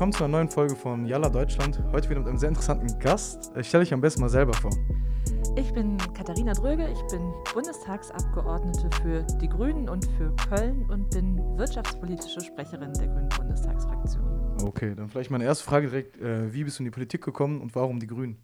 willkommen zu einer neuen Folge von Yalla Deutschland. Heute wieder mit einem sehr interessanten Gast. Stell dich am besten mal selber vor. Ich bin Katharina Dröge, ich bin Bundestagsabgeordnete für die Grünen und für Köln und bin wirtschaftspolitische Sprecherin der Grünen Bundestagsfraktion. Okay, dann vielleicht meine erste Frage direkt. Wie bist du in die Politik gekommen und warum die Grünen?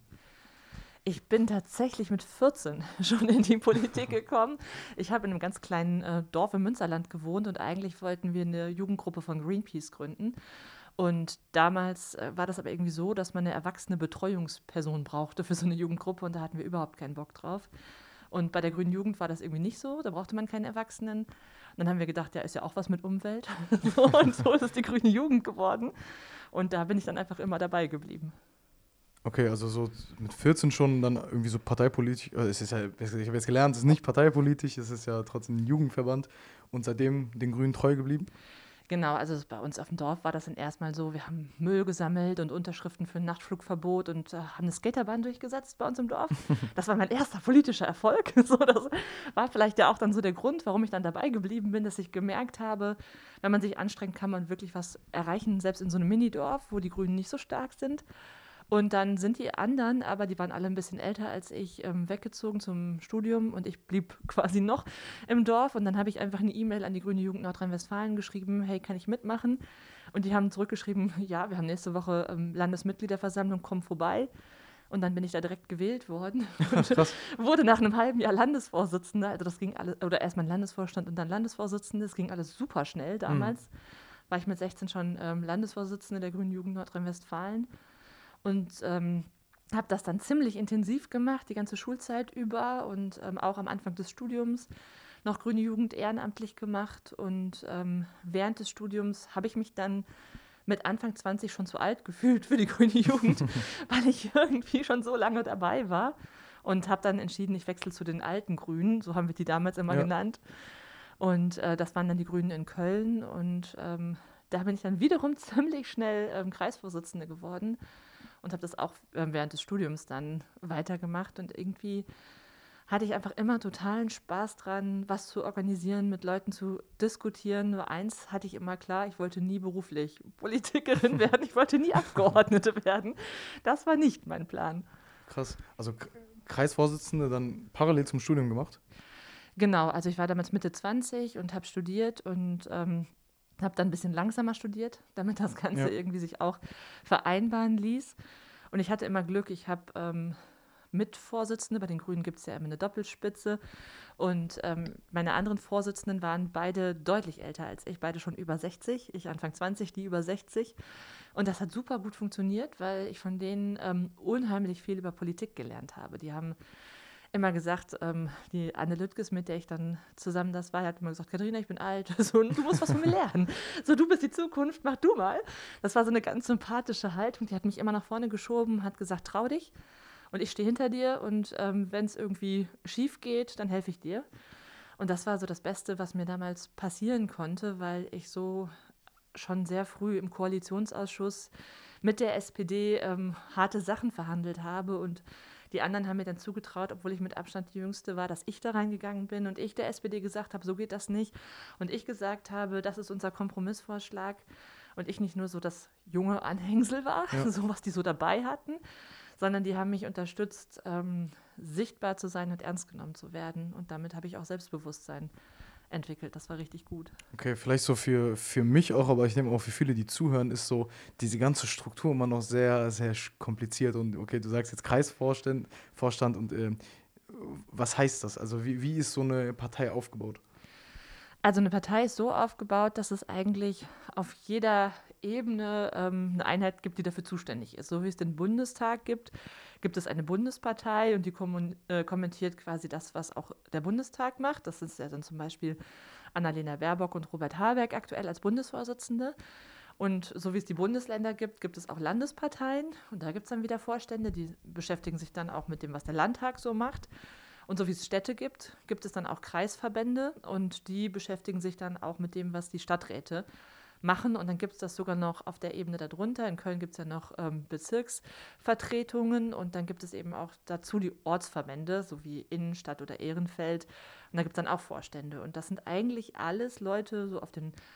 Ich bin tatsächlich mit 14 schon in die Politik gekommen. Ich habe in einem ganz kleinen Dorf im Münsterland gewohnt und eigentlich wollten wir eine Jugendgruppe von Greenpeace gründen. Und damals war das aber irgendwie so, dass man eine erwachsene Betreuungsperson brauchte für so eine Jugendgruppe und da hatten wir überhaupt keinen Bock drauf. Und bei der Grünen Jugend war das irgendwie nicht so, da brauchte man keinen Erwachsenen. Und dann haben wir gedacht, ja, ist ja auch was mit Umwelt. Und so ist es die Grüne Jugend geworden. Und da bin ich dann einfach immer dabei geblieben. Okay, also so mit 14 schon dann irgendwie so parteipolitisch, es ist ja, ich habe jetzt gelernt, es ist nicht parteipolitisch, es ist ja trotzdem ein Jugendverband und seitdem den Grünen treu geblieben. Genau, also bei uns auf dem Dorf war das dann erstmal so, wir haben Müll gesammelt und Unterschriften für ein Nachtflugverbot und haben eine Skaterbahn durchgesetzt bei uns im Dorf. Das war mein erster politischer Erfolg. So, das war vielleicht ja auch dann so der Grund, warum ich dann dabei geblieben bin, dass ich gemerkt habe, wenn man sich anstrengt, kann man wirklich was erreichen, selbst in so einem Minidorf, wo die Grünen nicht so stark sind. Und dann sind die anderen, aber die waren alle ein bisschen älter als ich, weggezogen zum Studium und ich blieb quasi noch im Dorf. Und dann habe ich einfach eine E-Mail an die Grüne Jugend Nordrhein-Westfalen geschrieben, hey, kann ich mitmachen? Und die haben zurückgeschrieben, ja, wir haben nächste Woche Landesmitgliederversammlung, komm vorbei. Und dann bin ich da direkt gewählt worden und wurde nach einem halben Jahr Landesvorsitzende. Also das ging alles, oder erstmal Landesvorstand und dann Landesvorsitzende. Das ging alles super schnell damals. War ich mit 16 schon Landesvorsitzende der Grünen Jugend Nordrhein-Westfalen. Und habe das dann ziemlich intensiv gemacht, die ganze Schulzeit über und auch am Anfang des Studiums noch Grüne Jugend ehrenamtlich gemacht. Und während des Studiums habe ich mich dann mit Anfang 20 schon zu alt gefühlt für die Grüne Jugend, weil ich irgendwie schon so lange dabei war. Und habe dann entschieden, ich wechsle zu den alten Grünen, so haben wir die damals immer genannt. Und das waren dann die Grünen in Köln. Und da bin ich dann wiederum ziemlich schnell Kreisvorsitzende geworden. Und habe das auch während des Studiums dann weitergemacht. Und irgendwie hatte ich einfach immer totalen Spaß dran, was zu organisieren, mit Leuten zu diskutieren. Nur eins hatte ich immer klar, ich wollte nie beruflich Politikerin werden, ich wollte nie Abgeordnete werden. Das war nicht mein Plan. Krass, also Kreisvorsitzende dann parallel zum Studium gemacht? Genau, also ich war damals Mitte 20 und habe studiert und habe dann ein bisschen langsamer studiert, damit das Ganze irgendwie sich auch vereinbaren ließ. Und ich hatte immer Glück, ich habe Mitvorsitzende, bei den Grünen gibt es ja immer eine Doppelspitze. Und meine anderen Vorsitzenden waren beide deutlich älter als ich, beide schon über 60. Ich Anfang 20, die über 60. Und das hat super gut funktioniert, weil ich von denen unheimlich viel über Politik gelernt habe. Die haben immer gesagt, die Anne Lüttges, mit der ich dann zusammen das war, hat immer gesagt, Katharina, ich bin alt, so, du musst was von mir lernen. So, du bist die Zukunft, mach du mal. Das war so eine ganz sympathische Haltung, die hat mich immer nach vorne geschoben, hat gesagt, trau dich und ich stehe hinter dir und wenn es irgendwie schief geht, dann helfe ich dir. Und das war so das Beste, was mir damals passieren konnte, weil ich so schon sehr früh im Koalitionsausschuss mit der SPD harte Sachen verhandelt habe und die anderen haben mir dann zugetraut, obwohl ich mit Abstand die Jüngste war, dass ich da reingegangen bin und ich der SPD gesagt habe, so geht das nicht. Und ich gesagt habe, das ist unser Kompromissvorschlag. Und ich nicht nur so das junge Anhängsel war, so was die so dabei hatten, sondern die haben mich unterstützt, sichtbar zu sein und ernst genommen zu werden. Und damit habe ich auch Selbstbewusstsein entwickelt. Das war richtig gut. Okay, vielleicht so für mich auch, aber ich nehme auch für viele, die zuhören, ist so diese ganze Struktur immer noch sehr, sehr kompliziert. Und okay, du sagst jetzt Kreisvorstand und was heißt das? Also wie ist so eine Partei aufgebaut? Also eine Partei ist so aufgebaut, dass es eigentlich auf jeder Ebene eine Einheit gibt, die dafür zuständig ist. So wie es den Bundestag gibt, gibt es eine Bundespartei und die kommentiert quasi das, was auch der Bundestag macht. Das ist ja dann zum Beispiel Annalena Baerbock und Robert Habeck aktuell als Bundesvorsitzende. Und so wie es die Bundesländer gibt, gibt es auch Landesparteien. Und da gibt es dann wieder Vorstände, die beschäftigen sich dann auch mit dem, was der Landtag so macht. Und so wie es Städte gibt, gibt es dann auch Kreisverbände und die beschäftigen sich dann auch mit dem, was die Stadträte machen. Und dann gibt es das sogar noch auf der Ebene darunter. In Köln gibt es ja noch Bezirksvertretungen und dann gibt es eben auch dazu die Ortsverbände, so wie Innenstadt oder Ehrenfeld. Und da gibt es dann auch Vorstände. Und das sind eigentlich alles Leute so auf den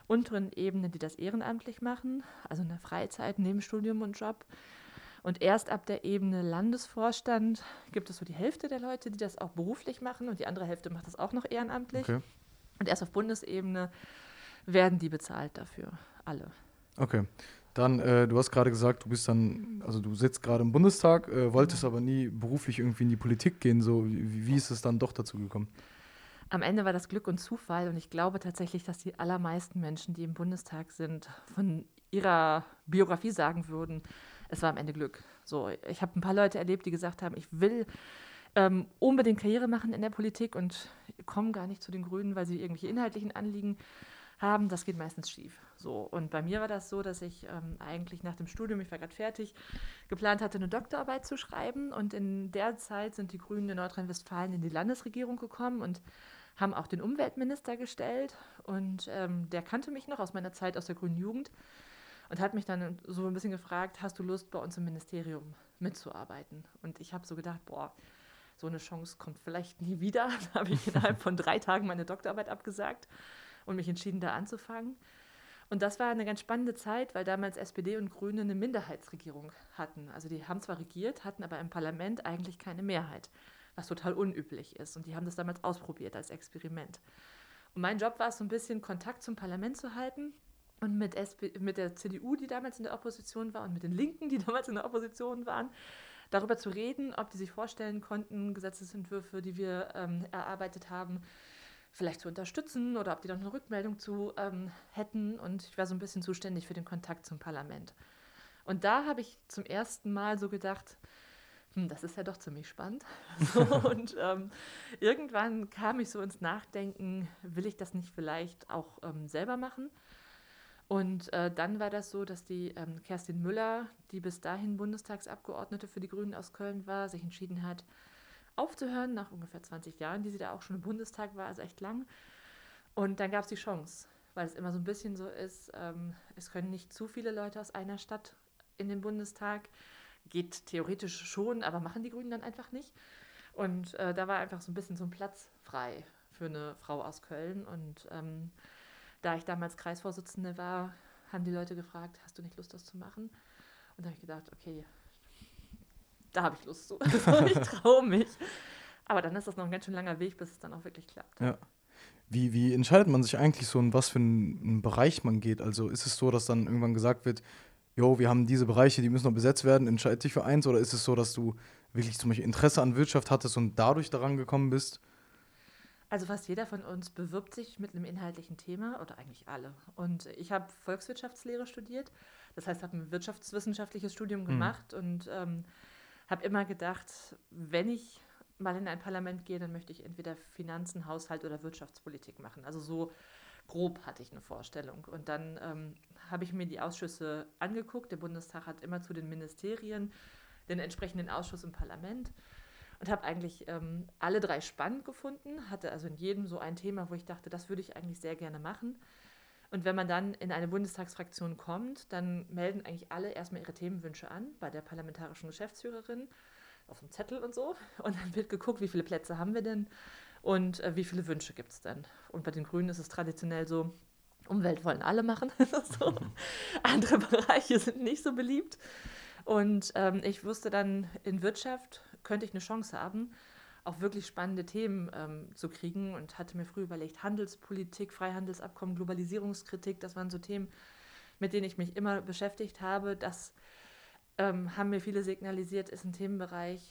unteren Ebene, die das ehrenamtlich machen, also in der Freizeit, neben Studium und Job. Und erst ab der Ebene Landesvorstand gibt es so die Hälfte der Leute, die das auch beruflich machen und die andere Hälfte macht das auch noch ehrenamtlich. Okay. Und erst auf Bundesebene werden die bezahlt dafür, alle. Okay. Dann, du hast gerade gesagt, du bist dann, also du sitzt gerade im Bundestag, wolltest Genau. aber nie beruflich irgendwie in die Politik gehen. So, wie ist es dann doch dazu gekommen? Am Ende war das Glück und Zufall und ich glaube tatsächlich, dass die allermeisten Menschen, die im Bundestag sind, von ihrer Biografie sagen würden, es war am Ende Glück. So, ich habe ein paar Leute erlebt, die gesagt haben, ich will unbedingt Karriere machen in der Politik und kommen gar nicht zu den Grünen, weil sie irgendwelche inhaltlichen Anliegen haben. Das geht meistens schief. So, und bei mir war das so, dass ich eigentlich nach dem Studium, ich war gerade fertig, geplant hatte, eine Doktorarbeit zu schreiben. Und in der Zeit sind die Grünen in Nordrhein-Westfalen in die Landesregierung gekommen und haben auch den Umweltminister gestellt. Und der kannte mich noch aus meiner Zeit aus der Grünen Jugend und hat mich dann so ein bisschen gefragt, hast du Lust, bei uns im Ministerium mitzuarbeiten? Und ich habe so gedacht, boah, so eine Chance kommt vielleicht nie wieder. Da habe ich innerhalb von 3 Tagen meine Doktorarbeit abgesagt und mich entschieden, da anzufangen. Und das war eine ganz spannende Zeit, weil damals SPD und Grüne eine Minderheitsregierung hatten. Also die haben zwar regiert, hatten aber im Parlament eigentlich keine Mehrheit, was total unüblich ist. Und die haben das damals ausprobiert als Experiment. Und mein Job war es so ein bisschen, Kontakt zum Parlament zu halten und mit der CDU, die damals in der Opposition war, und mit den Linken, die damals in der Opposition waren, darüber zu reden, ob die sich vorstellen konnten, Gesetzesentwürfe, die wir erarbeitet haben, vielleicht zu unterstützen oder ob die dann eine Rückmeldung zu hätten. Und ich war so ein bisschen zuständig für den Kontakt zum Parlament. Und da habe ich zum ersten Mal so gedacht, das ist ja doch ziemlich spannend. So, und irgendwann kam ich so ins Nachdenken, will ich das nicht vielleicht auch selber machen? Und dann war das so, dass die Kerstin Müller, die bis dahin Bundestagsabgeordnete für die Grünen aus Köln war, sich entschieden hat, aufzuhören nach ungefähr 20 Jahren, die sie da auch schon im Bundestag war, also echt lang. Und dann gab es die Chance, weil es immer so ein bisschen so ist, es können nicht zu viele Leute aus einer Stadt in den Bundestag. Geht theoretisch schon, aber machen die Grünen dann einfach nicht. Und da war einfach so ein bisschen so ein Platz frei für eine Frau aus Köln. Und da ich damals Kreisvorsitzende war, haben die Leute gefragt, hast du nicht Lust, das zu machen? Und da habe ich gedacht, okay, da habe ich Lust zu. Also ich traue mich. Aber dann ist das noch ein ganz schön langer Weg, bis es dann auch wirklich klappt. Ja. Wie entscheidet man sich eigentlich so, in was für einen Bereich man geht? Also ist es so, dass dann irgendwann gesagt wird, jo, wir haben diese Bereiche, die müssen noch besetzt werden, entscheid dich für eins? Oder ist es so, dass du wirklich zum Beispiel Interesse an Wirtschaft hattest und dadurch daran gekommen bist? Also fast jeder von uns bewirbt sich mit einem inhaltlichen Thema oder eigentlich alle. Und ich habe Volkswirtschaftslehre studiert, das heißt, habe ein wirtschaftswissenschaftliches Studium Mhm. gemacht und habe immer gedacht, wenn ich mal in ein Parlament gehe, dann möchte ich entweder Finanzen, Haushalt oder Wirtschaftspolitik machen. Also so grob hatte ich eine Vorstellung. Und dann habe ich mir die Ausschüsse angeguckt. Der Bundestag hat immer zu den Ministerien den entsprechenden Ausschuss im Parlament und habe eigentlich alle 3 spannend gefunden. Hatte also in jedem so ein Thema, wo ich dachte, das würde ich eigentlich sehr gerne machen. Und wenn man dann in eine Bundestagsfraktion kommt, dann melden eigentlich alle erstmal ihre Themenwünsche an bei der parlamentarischen Geschäftsführerin auf dem Zettel und so. Und dann wird geguckt, wie viele Plätze haben wir denn und wie viele Wünsche gibt es denn. Und bei den Grünen ist es traditionell so, Umwelt wollen alle machen. So. Andere Bereiche sind nicht so beliebt. Und ich wusste dann, in Wirtschaft könnte ich eine Chance haben, auch wirklich spannende Themen zu kriegen und hatte mir früh überlegt, Handelspolitik, Freihandelsabkommen, Globalisierungskritik, das waren so Themen, mit denen ich mich immer beschäftigt habe. Das haben mir viele signalisiert, ist ein Themenbereich,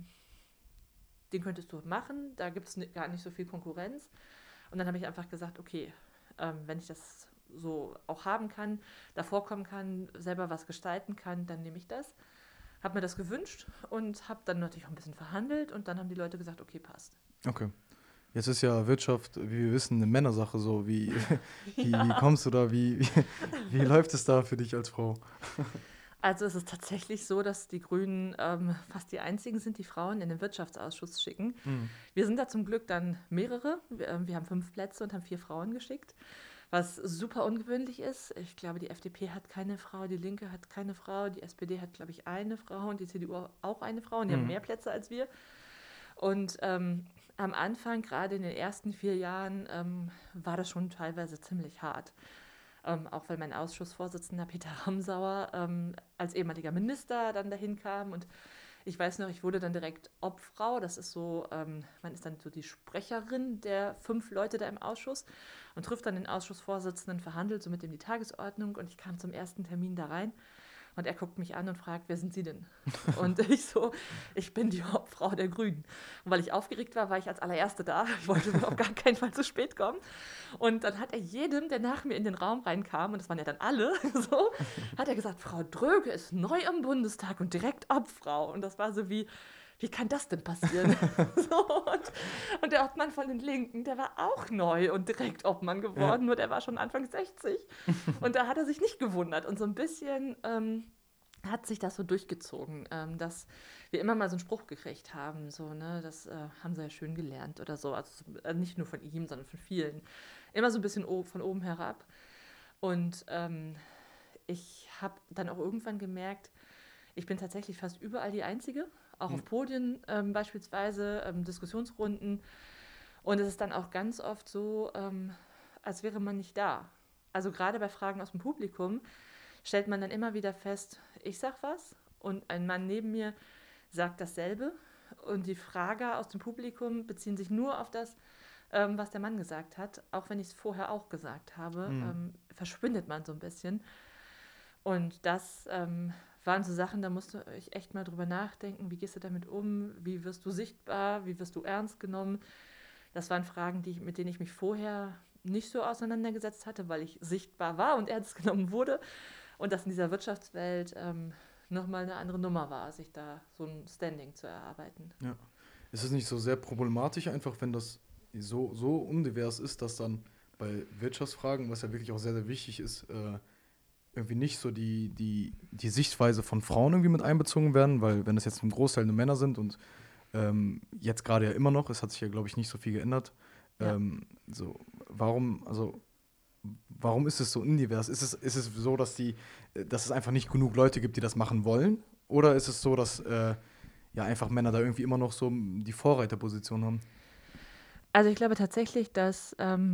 den könntest du machen, da gibt es gar nicht so viel Konkurrenz. Und dann habe ich einfach gesagt, okay, wenn ich das so auch haben kann, davor kommen kann, selber was gestalten kann, dann nehme ich das. Habe mir das gewünscht und habe dann natürlich auch ein bisschen verhandelt und dann haben die Leute gesagt, okay, passt. Okay. Jetzt ist ja Wirtschaft, wie wir wissen, eine Männersache so. Wie Ja, kommst du da? Wie läuft es da für dich als Frau? also es ist tatsächlich so, dass die Grünen fast die einzigen sind, die Frauen in den Wirtschaftsausschuss schicken. Mhm. Wir sind da zum Glück dann mehrere. Wir haben 5 Plätze und haben 4 Frauen geschickt, was super ungewöhnlich ist. Ich glaube, die FDP hat keine Frau, die Linke hat keine Frau, die SPD hat, glaube ich, eine Frau und die CDU auch eine Frau und die haben Mhm. mehr Plätze als wir. Und am Anfang, gerade in den ersten 4 Jahren, war das schon teilweise ziemlich hart. auch weil mein Ausschussvorsitzender Peter Ramsauer als ehemaliger Minister dann dahin kam. Und ich weiß noch, ich wurde dann direkt Obfrau. Das ist so, man ist dann so die Sprecherin der 5 Leute da im Ausschuss und trifft dann den Ausschussvorsitzenden, verhandelt so mit dem die Tagesordnung. Und ich kam zum ersten Termin da rein. Und er guckt mich an und fragt, wer sind Sie denn? Und ich so, ich bin die Hauptfrau der Grünen. Und weil ich aufgeregt war, war ich als allererste da. Ich wollte auf gar keinen Fall zu spät kommen. Und dann hat er jedem, der nach mir in den Raum reinkam, und das waren ja dann alle, so, hat er gesagt, Frau Dröge ist neu im Bundestag und direkt Obfrau. Und das war so wie kann das denn passieren? So, und der Obmann von den Linken, der war auch neu und direkt Obmann geworden, nur der war schon Anfang 60. Und da hat er sich nicht gewundert. Und so ein bisschen hat sich das so durchgezogen, dass wir immer mal so einen Spruch gekriegt haben, so, ne, das haben sie ja schön gelernt oder so. Also nicht nur von ihm, sondern von vielen. Immer so ein bisschen von oben herab. Und ich habe dann auch irgendwann gemerkt, ich bin tatsächlich fast überall die Einzige, auch auf Podien beispielsweise, Diskussionsrunden. Und es ist dann auch ganz oft so, als wäre man nicht da. Also gerade bei Fragen aus dem Publikum stellt man dann immer wieder fest, ich sag was und ein Mann neben mir sagt dasselbe. Und die Frager aus dem Publikum beziehen sich nur auf das, was der Mann gesagt hat. Auch wenn ich es vorher auch gesagt habe, verschwindet man so ein bisschen. Und das waren so Sachen, da musste ich echt mal drüber nachdenken, wie gehst du damit um, wie wirst du sichtbar, wie wirst du ernst genommen. Das waren Fragen, mit denen ich mich vorher nicht so auseinandergesetzt hatte, weil ich sichtbar war und ernst genommen wurde. Und das in dieser Wirtschaftswelt nochmal eine andere Nummer war, sich da so ein Standing zu erarbeiten. Ja. Ist es nicht so sehr problematisch einfach, wenn das so undivers ist, dass dann bei Wirtschaftsfragen, was ja wirklich auch sehr, sehr wichtig ist, irgendwie nicht so die Sichtweise von Frauen irgendwie mit einbezogen werden, weil wenn das jetzt ein Großteil nur Männer sind und jetzt gerade ja immer noch, es hat sich ja, glaube ich, nicht so viel geändert, Ja. so, warum ist es so undivers? Ist es so, dass es einfach nicht genug Leute gibt, die das machen wollen? Oder ist es so, dass ja einfach Männer da irgendwie immer noch so die Vorreiterposition haben? Also ich glaube tatsächlich, dass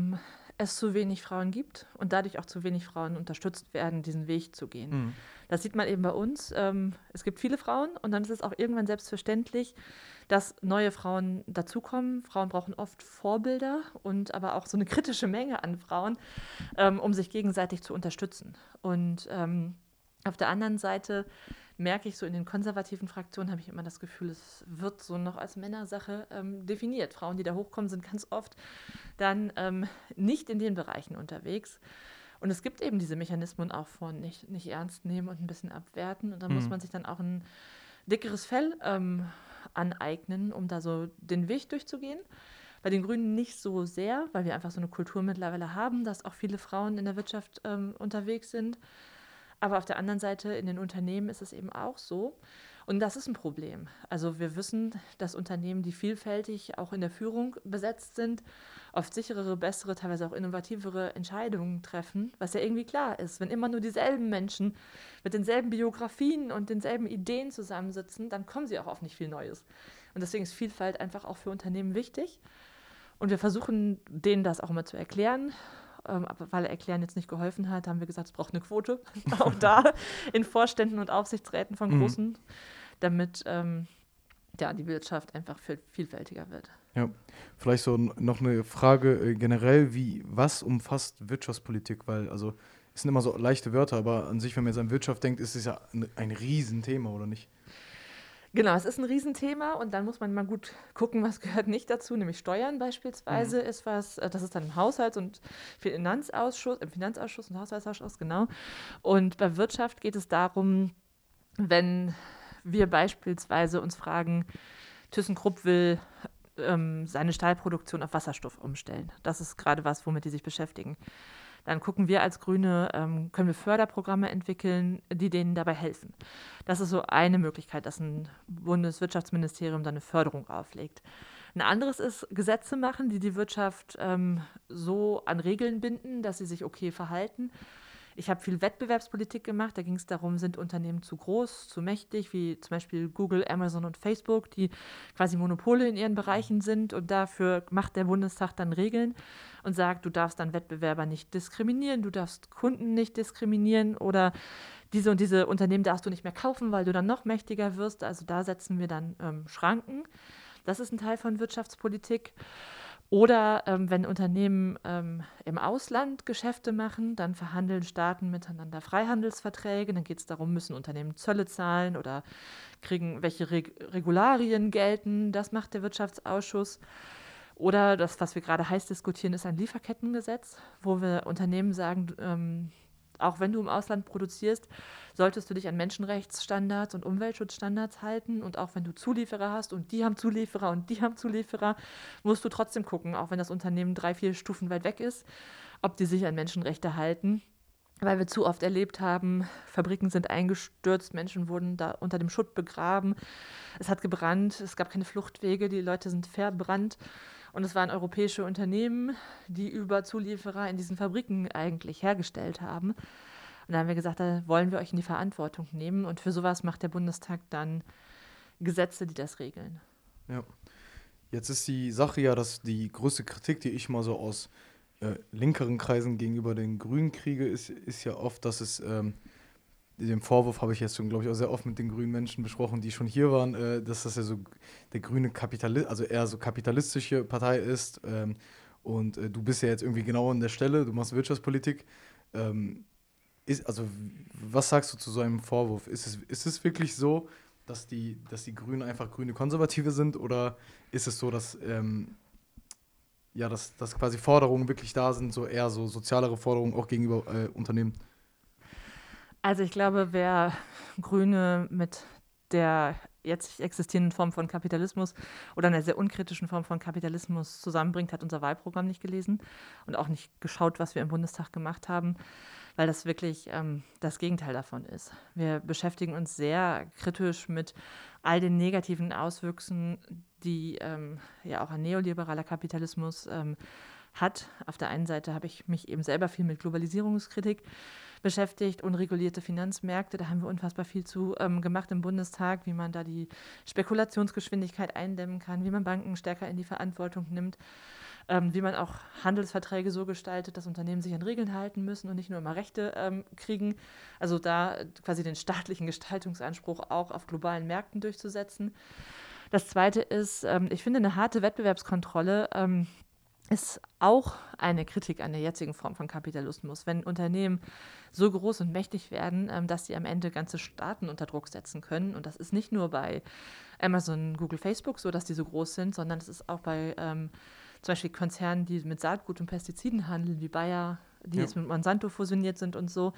es zu wenig Frauen gibt und dadurch auch zu wenig Frauen unterstützt werden, diesen Weg zu gehen. Mhm. Das sieht man eben bei uns. Es gibt viele Frauen und dann ist es auch irgendwann selbstverständlich, dass neue Frauen dazukommen. Frauen brauchen oft Vorbilder und aber auch so eine kritische Menge an Frauen, um sich gegenseitig zu unterstützen. Und auf der anderen Seite merke ich so in den konservativen Fraktionen, habe ich immer das Gefühl, es wird so noch als Männersache definiert. Frauen, die da hochkommen, sind ganz oft dann nicht in den Bereichen unterwegs. Und es gibt eben diese Mechanismen auch von nicht ernst nehmen und ein bisschen abwerten. Und da muss man sich dann auch ein dickeres Fell aneignen, um da so den Weg durchzugehen. Bei den Grünen nicht so sehr, weil wir einfach so eine Kultur mittlerweile haben, dass auch viele Frauen in der Wirtschaft unterwegs sind. Aber auf der anderen Seite, in den Unternehmen ist es eben auch so. Und das ist ein Problem. Also wir wissen, dass Unternehmen, die vielfältig auch in der Führung besetzt sind, oft sicherere, bessere, teilweise auch innovativere Entscheidungen treffen, was ja irgendwie klar ist. Wenn immer nur dieselben Menschen mit denselben Biografien und denselben Ideen zusammensitzen, dann kommen sie auch auf nicht viel Neues. Und deswegen ist Vielfalt einfach auch für Unternehmen wichtig. Und wir versuchen, denen das auch immer zu erklären. Aber weil Erklären jetzt nicht geholfen hat, haben wir gesagt, es braucht eine Quote. Auch da in Vorständen und Aufsichtsräten von Großen, damit die Wirtschaft einfach viel vielfältiger wird. Ja, vielleicht so noch eine Frage generell, was umfasst Wirtschaftspolitik? Weil, also, es sind immer so leichte Wörter, aber an sich, wenn man jetzt an Wirtschaft denkt, ist es ja ein Riesenthema, oder nicht? Genau, es ist ein Riesenthema und dann muss man mal gut gucken, was gehört nicht dazu, nämlich Steuern beispielsweise ist was, das ist dann im im Finanzausschuss und Haushaltsausschuss, genau. Und bei Wirtschaft geht es darum, wenn wir beispielsweise uns fragen, ThyssenKrupp will seine Stahlproduktion auf Wasserstoff umstellen. Das ist gerade was, womit die sich beschäftigen. Dann gucken wir als Grüne, können wir Förderprogramme entwickeln, die denen dabei helfen. Das ist so eine Möglichkeit, dass ein Bundeswirtschaftsministerium dann eine Förderung auflegt. Ein anderes ist, Gesetze machen, die die Wirtschaft so an Regeln binden, dass sie sich okay verhalten. Ich habe viel Wettbewerbspolitik gemacht. Da ging es darum, sind Unternehmen zu groß, zu mächtig, wie zum Beispiel Google, Amazon und Facebook, die quasi Monopole in ihren Bereichen sind. Und dafür macht der Bundestag dann Regeln und sagt, du darfst dann Wettbewerber nicht diskriminieren, du darfst Kunden nicht diskriminieren oder diese und diese Unternehmen darfst du nicht mehr kaufen, weil du dann noch mächtiger wirst. Also da setzen wir dann Schranken. Das ist ein Teil von Wirtschaftspolitik. Oder wenn Unternehmen im Ausland Geschäfte machen, dann verhandeln Staaten miteinander Freihandelsverträge. Dann geht es darum, müssen Unternehmen Zölle zahlen oder kriegen welche Regularien gelten. Das macht der Wirtschaftsausschuss. Oder das, was wir gerade heiß diskutieren, ist ein Lieferkettengesetz, wo wir Unternehmen sagen, auch wenn du im Ausland produzierst, solltest du dich an Menschenrechtsstandards und Umweltschutzstandards halten. Und auch wenn du Zulieferer hast und die haben Zulieferer und die haben Zulieferer, musst du trotzdem gucken, auch wenn das Unternehmen 3, 4 Stufen weit weg ist, ob die sich an Menschenrechte halten. Weil wir zu oft erlebt haben, Fabriken sind eingestürzt, Menschen wurden da unter dem Schutt begraben, es hat gebrannt, es gab keine Fluchtwege, die Leute sind verbrannt. Und es waren europäische Unternehmen, die über Zulieferer in diesen Fabriken eigentlich hergestellt haben. Und da haben wir gesagt, da wollen wir euch in die Verantwortung nehmen. Und für sowas macht der Bundestag dann Gesetze, die das regeln. Ja. Jetzt ist die Sache ja, dass die größte Kritik, die ich mal so aus linkeren Kreisen gegenüber den Grünen kriege, ist ja oft, dass es, den Vorwurf habe ich jetzt schon, glaube ich, auch sehr oft mit den grünen Menschen besprochen, die schon hier waren, dass das ja so der grüne Kapitalist, also eher so kapitalistische Partei ist. Und du bist ja jetzt irgendwie genau an der Stelle, du machst Wirtschaftspolitik. Also, was sagst du zu so einem Vorwurf? Ist es wirklich so, dass die Grünen einfach grüne Konservative sind, oder ist es so, dass ja, dass quasi Forderungen wirklich da sind, so eher so sozialere Forderungen auch gegenüber Unternehmen? Also ich glaube, wer Grüne mit der jetzt existierenden Form von Kapitalismus oder einer sehr unkritischen Form von Kapitalismus zusammenbringt, hat unser Wahlprogramm nicht gelesen und auch nicht geschaut, was wir im Bundestag gemacht haben, weil das wirklich das Gegenteil davon ist. Wir beschäftigen uns sehr kritisch mit all den negativen Auswüchsen, die ja auch ein neoliberaler Kapitalismus hat. Auf der einen Seite habe ich mich eben selber viel mit Globalisierungskritik beschäftigt, unregulierte Finanzmärkte, da haben wir unfassbar viel zu gemacht im Bundestag, wie man da die Spekulationsgeschwindigkeit eindämmen kann, wie man Banken stärker in die Verantwortung nimmt, wie man auch Handelsverträge so gestaltet, dass Unternehmen sich an Regeln halten müssen und nicht nur immer Rechte kriegen. Also da quasi den staatlichen Gestaltungsanspruch auch auf globalen Märkten durchzusetzen. Das Zweite ist, ich finde, eine harte Wettbewerbskontrolle ist auch eine Kritik an der jetzigen Form von Kapitalismus. Wenn Unternehmen so groß und mächtig werden, dass sie am Ende ganze Staaten unter Druck setzen können. Und das ist nicht nur bei Amazon, Google, Facebook so, dass die so groß sind, sondern es ist auch bei zum Beispiel Konzernen, die mit Saatgut und Pestiziden handeln, wie Bayer, die jetzt mit Monsanto fusioniert sind und so.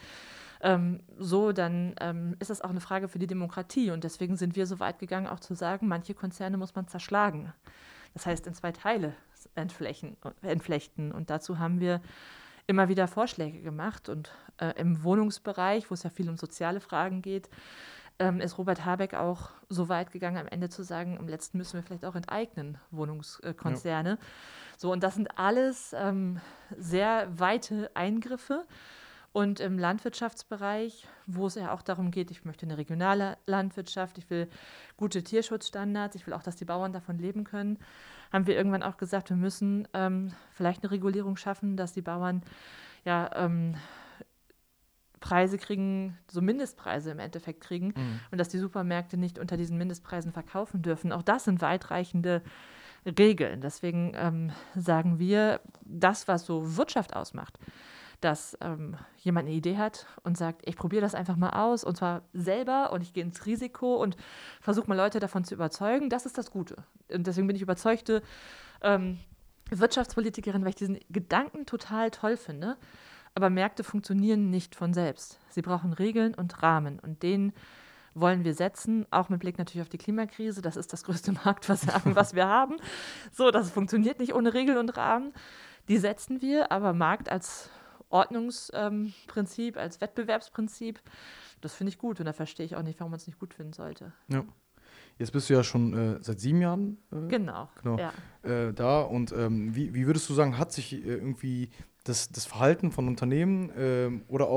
Dann ist das auch eine Frage für die Demokratie. Und deswegen sind wir so weit gegangen, auch zu sagen, manche Konzerne muss man zerschlagen. Das heißt, in 2 Teile entflechten. Und dazu haben wir immer wieder Vorschläge gemacht. Und im Wohnungsbereich, wo es ja viel um soziale Fragen geht, ist Robert Habeck auch so weit gegangen, am Ende zu sagen, am letzten müssen wir vielleicht auch enteignen, Wohnungskonzerne. Ja. So, und das sind alles sehr weite Eingriffe. Und im Landwirtschaftsbereich, wo es ja auch darum geht, ich möchte eine regionale Landwirtschaft, ich will gute Tierschutzstandards, ich will auch, dass die Bauern davon leben können, haben wir irgendwann auch gesagt, wir müssen vielleicht eine Regulierung schaffen, dass die Bauern ja Preise kriegen, so Mindestpreise im Endeffekt kriegen und dass die Supermärkte nicht unter diesen Mindestpreisen verkaufen dürfen. Auch das sind weitreichende Regeln. Deswegen sagen wir, das, was so Wirtschaft ausmacht, dass jemand eine Idee hat und sagt, ich probiere das einfach mal aus und zwar selber und ich gehe ins Risiko und versuche mal Leute davon zu überzeugen, das ist das Gute. Und deswegen bin ich überzeugte Wirtschaftspolitikerin, weil ich diesen Gedanken total toll finde. Aber Märkte funktionieren nicht von selbst. Sie brauchen Regeln und Rahmen und den wollen wir setzen, auch mit Blick natürlich auf die Klimakrise. Das ist das größte Marktversagen, was wir haben. So, das funktioniert nicht ohne Regeln und Rahmen. Die setzen wir, aber Markt als Ordnungsprinzip, als Wettbewerbsprinzip, das finde ich gut und da verstehe ich auch nicht, warum man es nicht gut finden sollte. Ja. Jetzt bist du ja schon seit 7 Jahren genau. Ja. Da und wie würdest du sagen, hat sich irgendwie das Verhalten von Unternehmen oder auch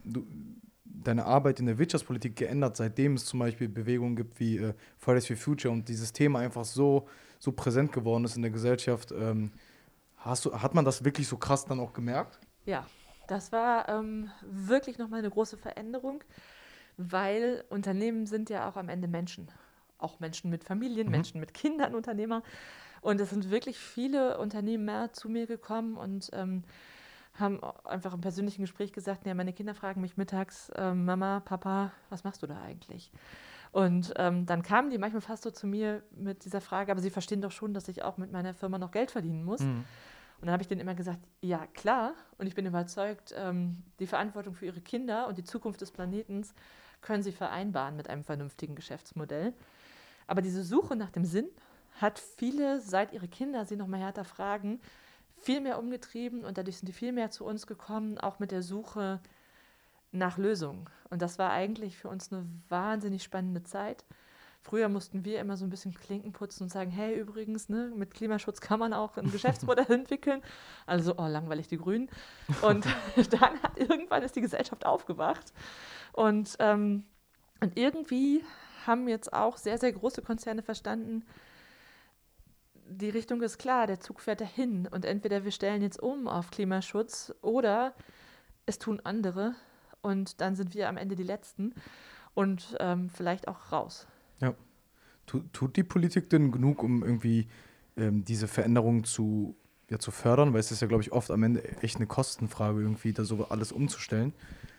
deine Arbeit in der Wirtschaftspolitik geändert, seitdem es zum Beispiel Bewegungen gibt wie Fridays for Future und dieses Thema einfach so präsent geworden ist in der Gesellschaft? Hat man das wirklich so krass dann auch gemerkt? Ja, das war wirklich nochmal eine große Veränderung, weil Unternehmen sind ja auch am Ende Menschen. Auch Menschen mit Familien, Mhm. Menschen mit Kindern, Unternehmer. Und es sind wirklich viele Unternehmer zu mir gekommen und haben einfach im persönlichen Gespräch gesagt, ja, meine Kinder fragen mich mittags, Mama, Papa, was machst du da eigentlich? Und dann kamen die manchmal fast so zu mir mit dieser Frage, aber sie verstehen doch schon, dass ich auch mit meiner Firma noch Geld verdienen muss. Mhm. Und dann habe ich denen immer gesagt, ja klar, und ich bin überzeugt, die Verantwortung für ihre Kinder und die Zukunft des Planetens können sie vereinbaren mit einem vernünftigen Geschäftsmodell. Aber diese Suche nach dem Sinn hat viele, seit ihre Kinder sie noch mal härter fragen, viel mehr umgetrieben und dadurch sind die viel mehr zu uns gekommen, auch mit der Suche nach Lösungen. Und das war eigentlich für uns eine wahnsinnig spannende Zeit. Früher mussten wir immer so ein bisschen Klinken putzen und sagen, hey, übrigens, ne, mit Klimaschutz kann man auch ein Geschäftsmodell entwickeln. Also, oh, langweilig die Grünen. Und dann irgendwann ist die Gesellschaft aufgewacht. Und irgendwie haben jetzt auch sehr, sehr große Konzerne verstanden, die Richtung ist klar, der Zug fährt dahin. Und entweder wir stellen jetzt um auf Klimaschutz oder es tun andere. Und dann sind wir am Ende die Letzten und vielleicht auch raus. Ja. Tut die Politik denn genug, um irgendwie diese Veränderung zu fördern? Weil es ist ja, glaube ich, oft am Ende echt eine Kostenfrage, irgendwie da so alles umzustellen.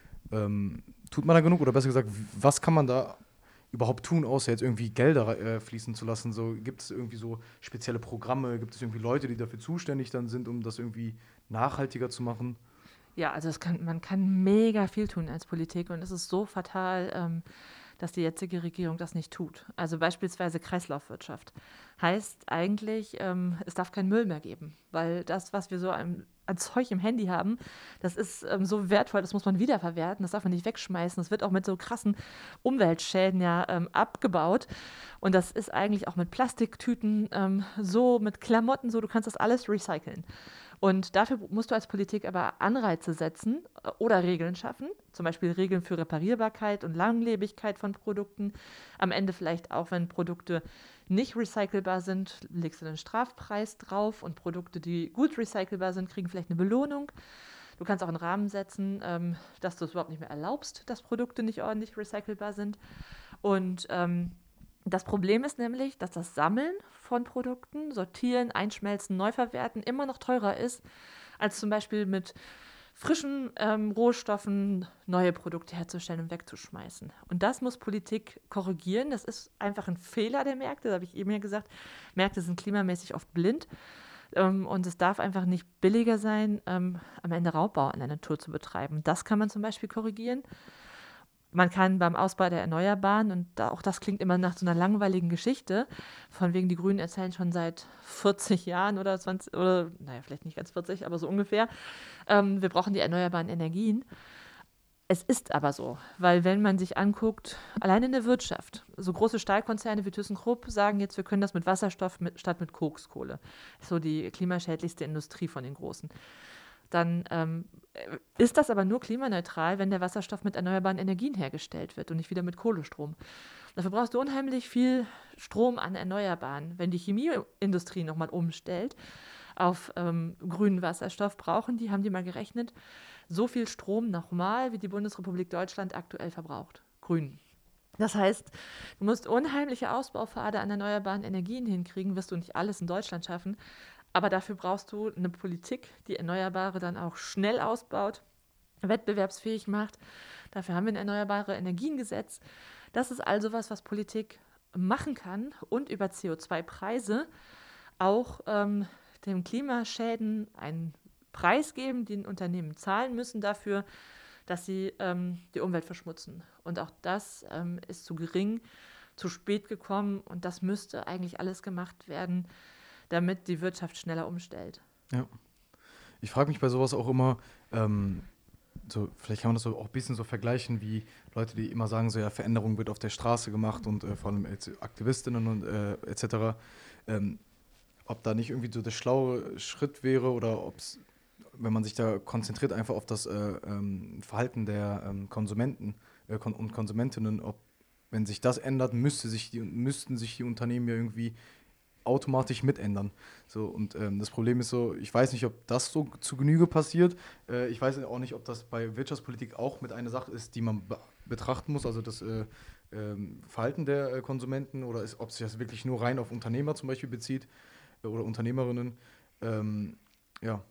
Tut man da genug? Oder besser gesagt, was kann man da überhaupt tun, außer jetzt irgendwie Gelder fließen zu lassen? So, gibt es irgendwie so spezielle Programme? Gibt es irgendwie Leute, die dafür zuständig dann sind, um das irgendwie nachhaltiger zu machen? Ja, also man kann mega viel tun als Politik und es ist so fatal, dass die jetzige Regierung das nicht tut. Also beispielsweise Kreislaufwirtschaft heißt eigentlich, es darf keinen Müll mehr geben, weil das, was wir so an Zeug im Handy haben, das ist so wertvoll, das muss man wiederverwerten, das darf man nicht wegschmeißen. Das wird auch mit so krassen Umweltschäden ja abgebaut. Und das ist eigentlich auch mit Plastiktüten so, mit Klamotten so, du kannst das alles recyceln. Und dafür musst du als Politik aber Anreize setzen oder Regeln schaffen, zum Beispiel Regeln für Reparierbarkeit und Langlebigkeit von Produkten. Am Ende vielleicht auch, wenn Produkte nicht recycelbar sind, legst du einen Strafpreis drauf und Produkte, die gut recycelbar sind, kriegen vielleicht eine Belohnung. Du kannst auch einen Rahmen setzen, dass du es überhaupt nicht mehr erlaubst, dass Produkte nicht ordentlich recycelbar sind. Und das Problem ist nämlich, dass das Sammeln von Produkten, Sortieren, Einschmelzen, Neuverwerten immer noch teurer ist, als zum Beispiel mit frischen Rohstoffen neue Produkte herzustellen und wegzuschmeißen. Und das muss Politik korrigieren. Das ist einfach ein Fehler der Märkte. Da habe ich eben ja gesagt, Märkte sind klimamäßig oft blind. Und es darf einfach nicht billiger sein, am Ende Raubbau an der Natur zu betreiben. Das kann man zum Beispiel korrigieren. Man kann beim Ausbau der Erneuerbaren, und auch das klingt immer nach so einer langweiligen Geschichte, von wegen die Grünen erzählen schon seit 40 Jahren oder 20, oder naja, vielleicht nicht ganz 40, aber so ungefähr, wir brauchen die erneuerbaren Energien. Es ist aber so, weil wenn man sich anguckt, allein in der Wirtschaft, so große Stahlkonzerne wie ThyssenKrupp sagen jetzt, wir können das mit Wasserstoff statt mit Kokskohle. So die klimaschädlichste Industrie von den großen. Dann ist das aber nur klimaneutral, wenn der Wasserstoff mit erneuerbaren Energien hergestellt wird und nicht wieder mit Kohlestrom. Dafür brauchst du unheimlich viel Strom an Erneuerbaren. Wenn die Chemieindustrie nochmal umstellt auf grünen Wasserstoff, haben die mal gerechnet, so viel Strom nochmal, wie die Bundesrepublik Deutschland aktuell verbraucht. Grün. Das heißt, du musst unheimliche Ausbaupfade an erneuerbaren Energien hinkriegen, wirst du nicht alles in Deutschland schaffen. Aber dafür brauchst du eine Politik, die Erneuerbare dann auch schnell ausbaut, wettbewerbsfähig macht. Dafür haben wir ein Erneuerbare Energiengesetz. Das ist also was Politik machen kann und über CO2-Preise auch den Klimaschäden einen Preis geben, den Unternehmen zahlen müssen dafür, dass sie die Umwelt verschmutzen. Und auch das ist zu gering, zu spät gekommen und das müsste eigentlich alles gemacht werden, damit die Wirtschaft schneller umstellt. Ja. Ich frage mich bei sowas auch immer, so, vielleicht kann man das so auch ein bisschen so vergleichen wie Leute, die immer sagen, so ja, Veränderung wird auf der Straße gemacht und vor allem Aktivistinnen und etc. Ob da nicht irgendwie so der schlaue Schritt wäre oder ob es wenn man sich da konzentriert einfach auf das Verhalten der Konsumenten und Konsumentinnen, wenn sich das ändert, müssten sich die Unternehmen ja irgendwie automatisch mitändern. So, und das Problem ist so, ich weiß nicht, ob das so zu Genüge passiert. Ich weiß auch nicht, ob das bei Wirtschaftspolitik auch mit einer Sache ist, die man betrachten muss, also das Verhalten der Konsumenten oder ob sich das wirklich nur rein auf Unternehmer zum Beispiel bezieht oder Unternehmerinnen. Ja.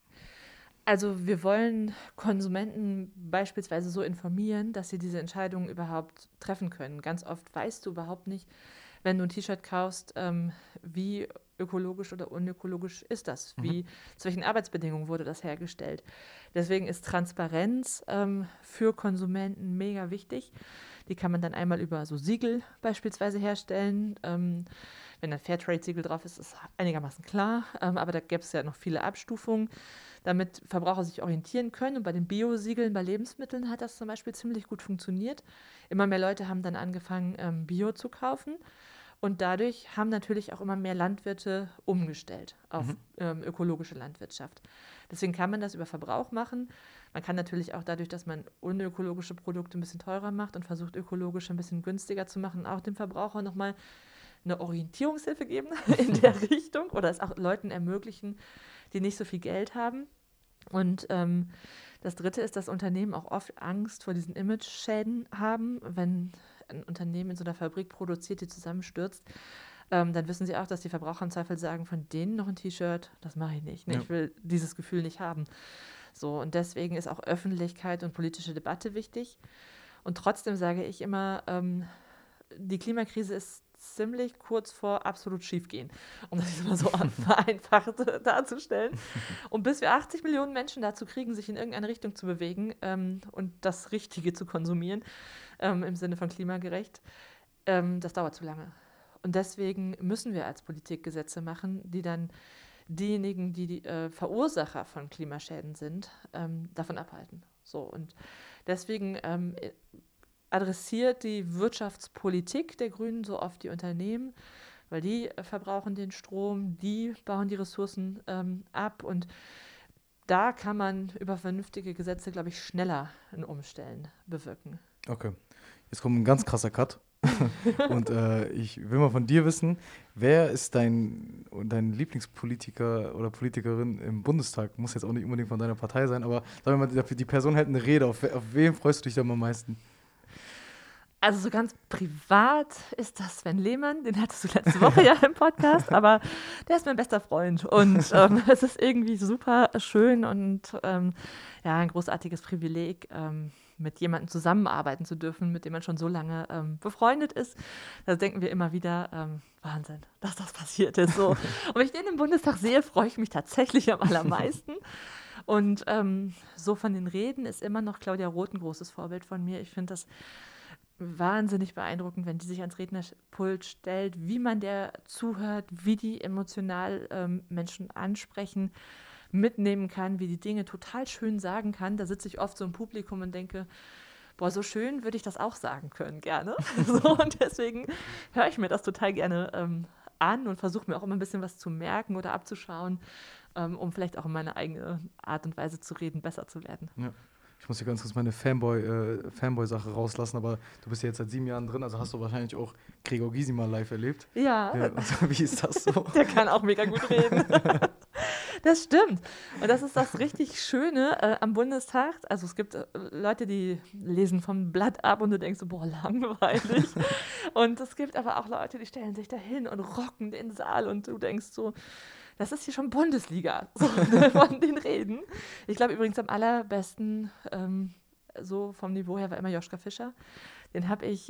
Also wir wollen Konsumenten beispielsweise so informieren, dass sie diese Entscheidungen überhaupt treffen können. Ganz oft weißt du überhaupt nicht, wenn du ein T-Shirt kaufst, wie ökologisch oder unökologisch ist das? Zu welchen Arbeitsbedingungen wurde das hergestellt? Deswegen ist Transparenz für Konsumenten mega wichtig. Die kann man dann einmal über so Siegel beispielsweise herstellen. Wenn ein Fairtrade-Siegel drauf ist, ist einigermaßen klar. Aber da gäbe es ja noch viele Abstufungen, damit Verbraucher sich orientieren können. Und bei den Bio-Siegeln bei Lebensmitteln hat das zum Beispiel ziemlich gut funktioniert. Immer mehr Leute haben dann angefangen, Bio zu kaufen. Und dadurch haben natürlich auch immer mehr Landwirte umgestellt auf ökologische Landwirtschaft. Deswegen kann man das über Verbrauch machen. Man kann natürlich auch dadurch, dass man unökologische Produkte ein bisschen teurer macht und versucht, ökologische ein bisschen günstiger zu machen, auch dem Verbraucher nochmal eine Orientierungshilfe geben in der Richtung oder es auch Leuten ermöglichen, die nicht so viel Geld haben. Und das Dritte ist, dass Unternehmen auch oft Angst vor diesen Image-Schäden haben, wenn ein Unternehmen in so einer Fabrik produziert, die zusammenstürzt, dann wissen sie auch, dass die Verbraucher im Zweifel sagen, von denen noch ein T-Shirt, das mache ich nicht. Ne? Ja. Ich will dieses Gefühl nicht haben. So, und deswegen ist auch Öffentlichkeit und politische Debatte wichtig. Und trotzdem sage ich immer, die Klimakrise ist ziemlich kurz vor absolut schiefgehen, um das mal so vereinfacht darzustellen. Und bis wir 80 Millionen Menschen dazu kriegen, sich in irgendeine Richtung zu bewegen und das Richtige zu konsumieren, im Sinne von klimagerecht, das dauert zu lange. Und deswegen müssen wir als Politik Gesetze machen, die dann diejenigen, die Verursacher von Klimaschäden sind, davon abhalten. So, und deswegen adressiert die Wirtschaftspolitik der Grünen so oft die Unternehmen, weil die verbrauchen den Strom, die bauen die Ressourcen ab und da kann man über vernünftige Gesetze, glaube ich, schneller ein Umstellen bewirken. Okay, jetzt kommt ein ganz krasser Cut und ich will mal von dir wissen, wer ist dein Lieblingspolitiker oder Politikerin im Bundestag? Muss jetzt auch nicht unbedingt von deiner Partei sein, aber sagen wir mal, die Person hält eine Rede, auf wen freust du dich da am meisten? Also so ganz privat ist das Sven Lehmann, den hattest du letzte Woche ja im Podcast, aber der ist mein bester Freund und es ist irgendwie super schön und ja, ein großartiges Privileg, mit jemandem zusammenarbeiten zu dürfen, mit dem man schon so lange befreundet ist. Da denken wir immer wieder, Wahnsinn, dass das passiert ist. So. Und wenn ich den im Bundestag sehe, freue ich mich tatsächlich am allermeisten. Und so von den Reden ist immer noch Claudia Roth ein großes Vorbild von mir. Ich finde das wahnsinnig beeindruckend, wenn die sich ans Rednerpult stellt, wie man der zuhört, wie die emotional Menschen ansprechen, mitnehmen kann, wie die Dinge total schön sagen kann. Da sitze ich oft so im Publikum und denke, boah, so schön würde ich das auch sagen können, gerne. So, und deswegen höre ich mir das total gerne an und versuche mir auch immer ein bisschen was zu merken oder abzuschauen, um vielleicht auch in meine eigene Art und Weise zu reden besser zu werden. Ja. Ich muss hier ganz kurz meine Fanboy-Sache rauslassen, aber du bist ja jetzt seit 7 Jahren drin, also hast du wahrscheinlich auch Gregor Gysi mal live erlebt. Ja. Also, wie ist das so? Der kann auch mega gut reden. Das stimmt. Und das ist das richtig Schöne am Bundestag. Also es gibt Leute, die lesen vom Blatt ab und du denkst so, boah, langweilig. Und es gibt aber auch Leute, die stellen sich da hin und rocken den Saal und du denkst so, das ist hier schon Bundesliga, so, von den Reden. Ich glaube übrigens am allerbesten, so vom Niveau her, war immer Joschka Fischer. Den habe ich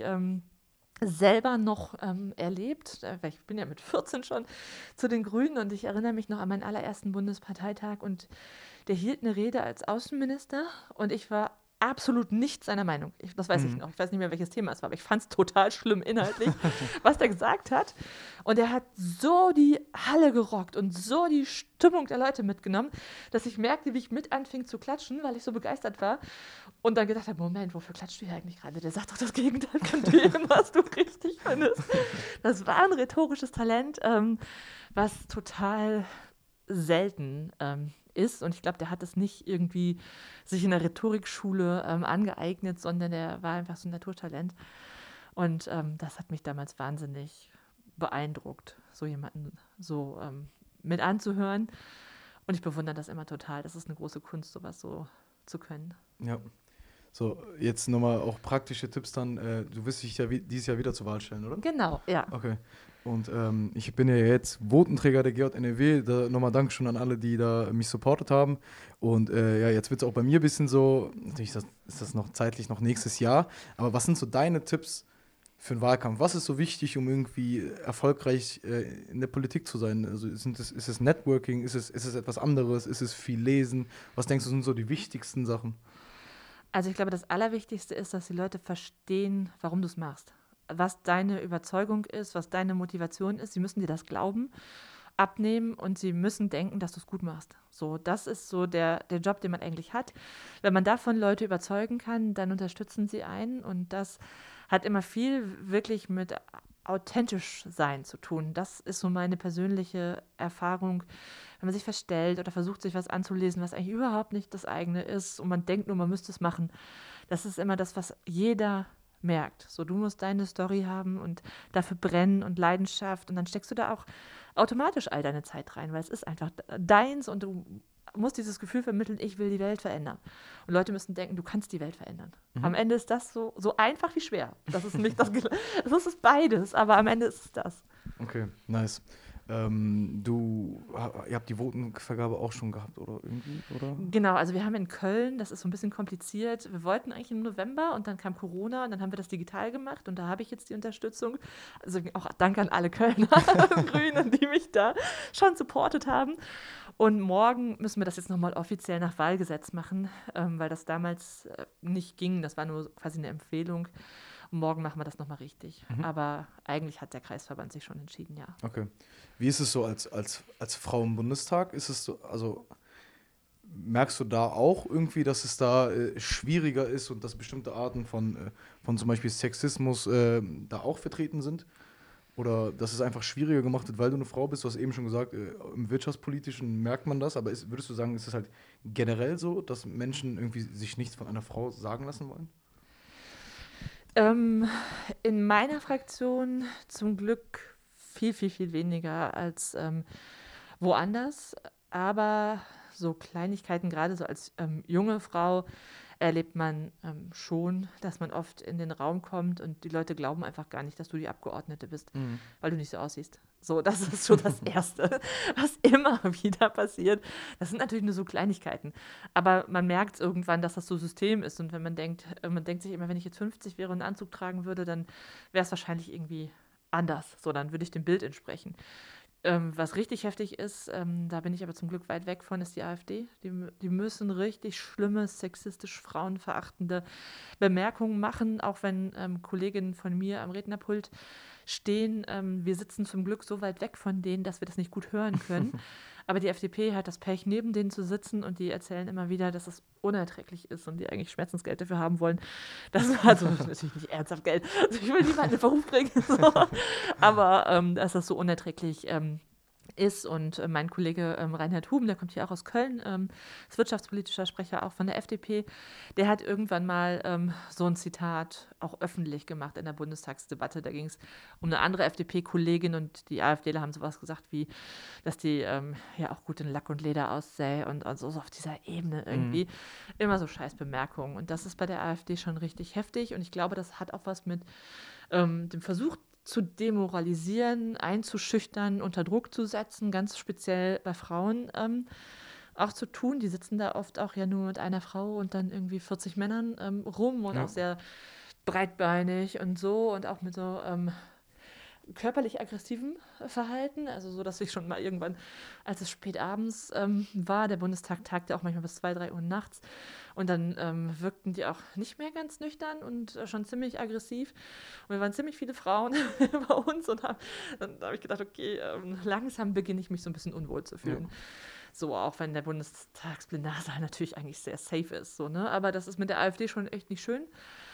selber noch erlebt. Ich bin ja mit 14 schon zu den Grünen und ich erinnere mich noch an meinen allerersten Bundesparteitag und der hielt eine Rede als Außenminister und ich war absolut nicht seiner Meinung. Das weiß ich noch. Ich weiß nicht mehr, welches Thema es war, aber ich fand es total schlimm inhaltlich, was der gesagt hat. Und er hat so die Halle gerockt und so die Stimmung der Leute mitgenommen, dass ich merkte, wie ich mit anfing zu klatschen, weil ich so begeistert war. Und dann gedacht habe, Moment, wofür klatscht du hier eigentlich gerade? Der sagt doch das Gegenteil von dem, was du richtig findest. Das war ein rhetorisches Talent, was total selten ist. Und ich glaube, der hat es nicht irgendwie sich in der Rhetorikschule angeeignet, sondern der war einfach so ein Naturtalent. Und das hat mich damals wahnsinnig beeindruckt, so jemanden so mit anzuhören. Und ich bewundere das immer total. Das ist eine große Kunst, sowas so zu können. Ja. So, jetzt nochmal auch praktische Tipps dann. Du wirst dich ja dieses Jahr wieder zur Wahl stellen, oder? Genau, ja. Okay. Und ich bin ja jetzt Votenträger der GJNW. Da nochmal Dankeschön an alle, die da mich supportet haben. Und ja, jetzt wird es auch bei mir ein bisschen so, natürlich ist das noch zeitlich noch nächstes Jahr. Aber was sind so deine Tipps für einen Wahlkampf? Was ist so wichtig, um irgendwie erfolgreich in der Politik zu sein? Also ist es Networking? Ist es etwas anderes? Ist es viel Lesen? Was denkst du, sind so die wichtigsten Sachen? Also ich glaube, das Allerwichtigste ist, dass die Leute verstehen, warum du es machst. Was deine Überzeugung ist, was deine Motivation ist. Sie müssen dir das glauben, abnehmen und sie müssen denken, dass du es gut machst. So, das ist so der Job, den man eigentlich hat. Wenn man davon Leute überzeugen kann, dann unterstützen sie einen und das hat immer viel wirklich mit authentisch sein zu tun. Das ist so meine persönliche Erfahrung, wenn man sich verstellt oder versucht, sich was anzulesen, was eigentlich überhaupt nicht das eigene ist und man denkt nur, man müsste es machen. Das ist immer das, was jeder merkt. So, du musst deine Story haben und dafür brennen und Leidenschaft und dann steckst du da auch automatisch all deine Zeit rein, weil es ist einfach deins und du musst dieses Gefühl vermitteln, ich will die Welt verändern. Und Leute müssen denken, du kannst die Welt verändern. Am Ende ist das so einfach wie schwer. Das ist nicht das ist beides, aber am Ende ist es das. Okay, nice. Ihr habt die Votenvergabe auch schon gehabt, oder irgendwie, oder? Genau, also wir haben in Köln, das ist so ein bisschen kompliziert. Wir wollten eigentlich im November und dann kam Corona und dann haben wir das digital gemacht und da habe ich jetzt die Unterstützung. Also auch danke an alle Kölner Grünen, die mich da schon supportet haben. Und morgen müssen wir das jetzt nochmal offiziell nach Wahlgesetz machen, weil das damals nicht ging. Das war nur quasi eine Empfehlung. Und morgen machen wir das nochmal richtig. Aber eigentlich hat der Kreisverband sich schon entschieden, ja. Okay. Wie ist es so als Frau im Bundestag? Ist es so, also merkst du da auch irgendwie, dass es da schwieriger ist und dass bestimmte Arten von zum Beispiel Sexismus da auch vertreten sind? Oder dass es einfach schwieriger gemacht wird, weil du eine Frau bist? Du hast eben schon gesagt, im Wirtschaftspolitischen merkt man das, aber würdest du sagen, ist es halt generell so, dass Menschen irgendwie sich nichts von einer Frau sagen lassen wollen? In meiner Fraktion zum Glück viel, viel, viel weniger als woanders. Aber so Kleinigkeiten, gerade so als junge Frau, erlebt man schon, dass man oft in den Raum kommt und die Leute glauben einfach gar nicht, dass du die Abgeordnete bist, Mhm. weil du nicht so aussiehst. So, das ist schon das Erste, was immer wieder passiert. Das sind natürlich nur so Kleinigkeiten. Aber man merkt irgendwann, dass das so System ist. Und wenn man denkt sich immer, wenn ich jetzt 50 wäre und einen Anzug tragen würde, dann wäre es wahrscheinlich irgendwie anders. So, dann würde ich dem Bild entsprechen. Was richtig heftig ist, da bin ich aber zum Glück weit weg von, ist die AfD. Die müssen richtig schlimme, sexistisch frauenverachtende Bemerkungen machen, auch wenn Kolleginnen von mir am Rednerpult stehen. Wir sitzen zum Glück so weit weg von denen, dass wir das nicht gut hören können. Aber die FDP hat das Pech, neben denen zu sitzen und die erzählen immer wieder, dass es unerträglich ist und die eigentlich Schmerzensgeld dafür haben wollen. Das war also natürlich nicht ernsthaft Geld. Also ich will niemanden in Verruf bringen. So. Aber dass das so unerträglich ist und mein Kollege Reinhard Huben, der kommt hier auch aus Köln, ist wirtschaftspolitischer Sprecher auch von der FDP, der hat irgendwann mal so ein Zitat auch öffentlich gemacht in der Bundestagsdebatte. Da ging es um eine andere FDP-Kollegin und die AfDler haben sowas gesagt wie, dass die ja auch gut in Lack und Leder aussähe und so auf dieser Ebene irgendwie. Immer so Scheißbemerkungen. Und das ist bei der AfD schon richtig heftig und ich glaube, das hat auch was mit dem Versuch zu demoralisieren, einzuschüchtern, unter Druck zu setzen, ganz speziell bei Frauen auch zu tun. Die sitzen da oft auch ja nur mit einer Frau und dann irgendwie 40 Männern rum und Ja. auch sehr breitbeinig und so und auch mit so körperlich aggressivem Verhalten, also so, dass ich schon mal irgendwann, als es spät abends war, der Bundestag tagte auch manchmal bis 2, 3 Uhr nachts und dann wirkten die auch nicht mehr ganz nüchtern und schon ziemlich aggressiv und wir waren ziemlich viele Frauen bei uns und dann habe ich gedacht, okay, langsam beginne ich mich so ein bisschen unwohl zu fühlen. Ja. So, auch wenn der Bundestagsplenarsaal natürlich eigentlich sehr safe ist, so, ne? Aber das ist mit der AfD schon echt nicht schön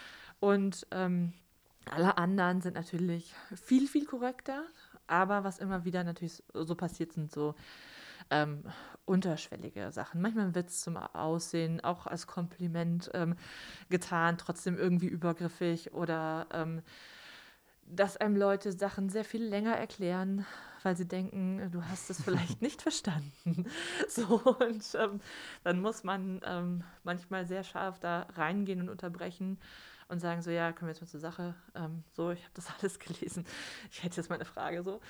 und alle anderen sind natürlich viel, viel korrekter. Aber was immer wieder natürlich so passiert, sind so ähm, unterschwellige Sachen. Manchmal ein Witz zum Aussehen, auch als Kompliment getan, trotzdem irgendwie übergriffig oder dass einem Leute Sachen sehr viel länger erklären, weil sie denken, du hast es vielleicht nicht verstanden. So, und dann muss man manchmal sehr scharf da reingehen und unterbrechen und sagen so, ja, kommen wir jetzt mal zur Sache. So, ich habe das alles gelesen. Ich hätte jetzt mal eine Frage so.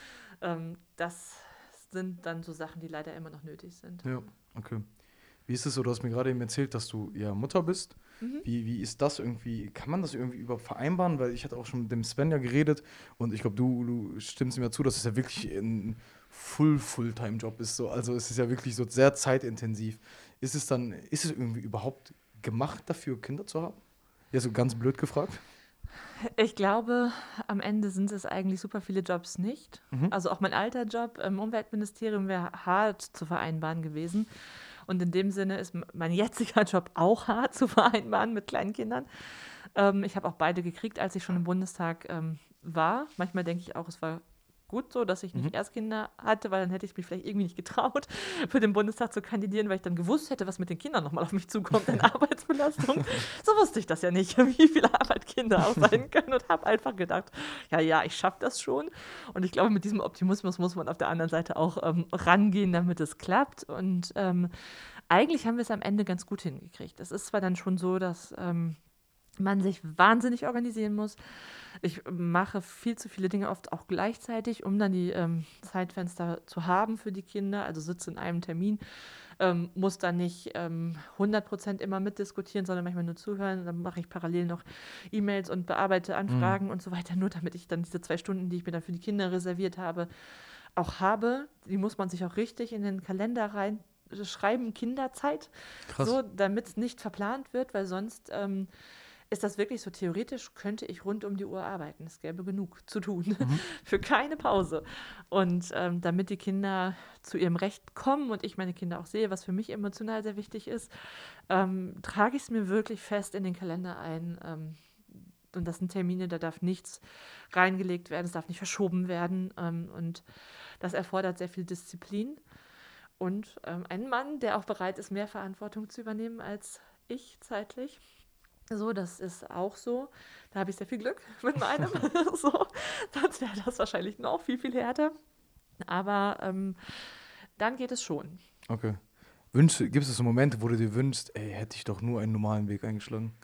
Das sind dann so Sachen, die leider immer noch nötig sind. Ja, okay. Wie ist es so? Du hast mir gerade eben erzählt, dass du ja Mutter bist. Mhm. Wie ist das irgendwie? Kann man das irgendwie überhaupt vereinbaren? Weil ich hatte auch schon mit dem Sven ja geredet und ich glaube, du stimmst mir zu, dass es ja wirklich ein Fulltime-Job ist. So. Also es ist ja wirklich so sehr zeitintensiv. Ist es irgendwie überhaupt gemacht dafür, Kinder zu haben? Ja, so ganz blöd gefragt. Ich glaube, am Ende sind es eigentlich super viele Jobs nicht. Mhm. Also auch mein alter Job im Umweltministerium wäre hart zu vereinbaren gewesen. Und in dem Sinne ist mein jetziger Job auch hart zu vereinbaren mit kleinen Kindern. Ich habe auch beide gekriegt, als ich schon im Bundestag war. Manchmal denke ich auch, es war gut so, dass ich nicht Mhm. erst Kinder hatte, weil dann hätte ich mich vielleicht irgendwie nicht getraut, für den Bundestag zu kandidieren, weil ich dann gewusst hätte, was mit den Kindern nochmal auf mich zukommt in Arbeitsbelastung. So wusste ich das ja nicht, wie viel Arbeit Kinder auch sein können und habe einfach gedacht, ja, ja, ich schaffe das schon. Und ich glaube, mit diesem Optimismus muss man auf der anderen Seite auch rangehen, damit es klappt. Und eigentlich haben wir es am Ende ganz gut hingekriegt. Es ist zwar dann schon so, dass man sich wahnsinnig organisieren muss. Ich mache viel zu viele Dinge oft auch gleichzeitig, um dann die Zeitfenster zu haben für die Kinder. Also sitze in einem Termin, muss dann nicht 100% immer mitdiskutieren, sondern manchmal nur zuhören. Dann mache ich parallel noch E-Mails und bearbeite Mhm. Anfragen und so weiter, nur damit ich dann diese 2 Stunden, die ich mir dann für die Kinder reserviert habe, auch habe. Die muss man sich auch richtig in den Kalender rein schreiben, Kinderzeit, Krass. so, damit es nicht verplant wird, weil sonst ist das wirklich so theoretisch, könnte ich rund um die Uhr arbeiten. Es gäbe genug zu tun, Mhm. für keine Pause. Und damit die Kinder zu ihrem Recht kommen und ich meine Kinder auch sehe, was für mich emotional sehr wichtig ist, trage ich es mir wirklich fest in den Kalender ein. Und das sind Termine, da darf nichts reingelegt werden, es darf nicht verschoben werden. Und das erfordert sehr viel Disziplin und einen Mann, der auch bereit ist, mehr Verantwortung zu übernehmen als ich zeitlich. So, das ist auch so. Da habe ich sehr viel Glück mit meinem. So, sonst wäre das wahrscheinlich noch viel, viel härter. Aber dann geht es schon. Okay. Gibt es so Momente, wo du dir wünschst, ey, hätte ich doch nur einen normalen Weg eingeschlagen?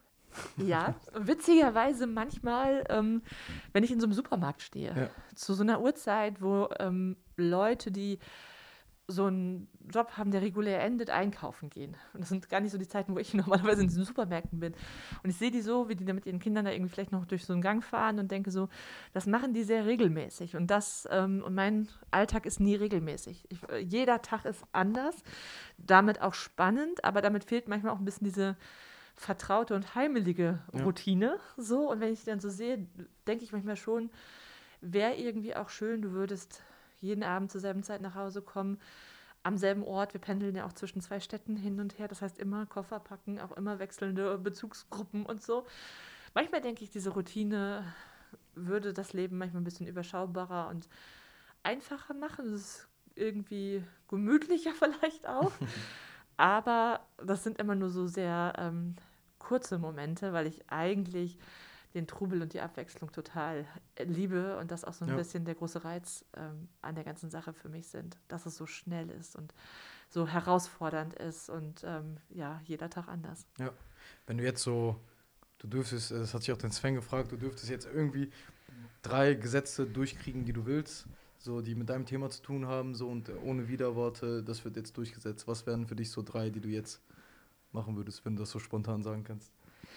Ja, witzigerweise manchmal, wenn ich in so einem Supermarkt stehe, Ja. zu so einer Uhrzeit, wo Leute, die so einen Job haben, der regulär endet, einkaufen gehen. Und das sind gar nicht so die Zeiten, wo ich normalerweise in diesen Supermärkten bin. Und ich sehe die so, wie die da mit ihren Kindern da irgendwie vielleicht noch durch so einen Gang fahren und denke so, das machen die sehr regelmäßig. Und mein Alltag ist nie regelmäßig. Jeder Tag ist anders, damit auch spannend, aber damit fehlt manchmal auch ein bisschen diese vertraute und heimelige Ja. Routine. So, und wenn ich die dann so sehe, denke ich manchmal schon, wäre irgendwie auch schön, du würdest jeden Abend zur selben Zeit nach Hause kommen, am selben Ort. Wir pendeln ja auch zwischen 2 Städten hin und her. Das heißt immer Koffer packen, auch immer wechselnde Bezugsgruppen und so. Manchmal denke ich, diese Routine würde das Leben manchmal ein bisschen überschaubarer und einfacher machen. Es ist irgendwie gemütlicher vielleicht auch. Aber das sind immer nur so sehr kurze Momente, weil ich eigentlich den Trubel und die Abwechslung total liebe und das auch so ein Ja. bisschen der große Reiz an der ganzen Sache für mich sind, dass es so schnell ist und so herausfordernd ist und ja, jeder Tag anders. Ja. Wenn du jetzt so, du dürftest, das hat sich auch den Sven gefragt, du dürftest jetzt irgendwie 3 Gesetze durchkriegen, die du willst, so die mit deinem Thema zu tun haben, so und ohne Widerworte, das wird jetzt durchgesetzt. Was wären für dich so 3, die du jetzt machen würdest, wenn du das so spontan sagen kannst?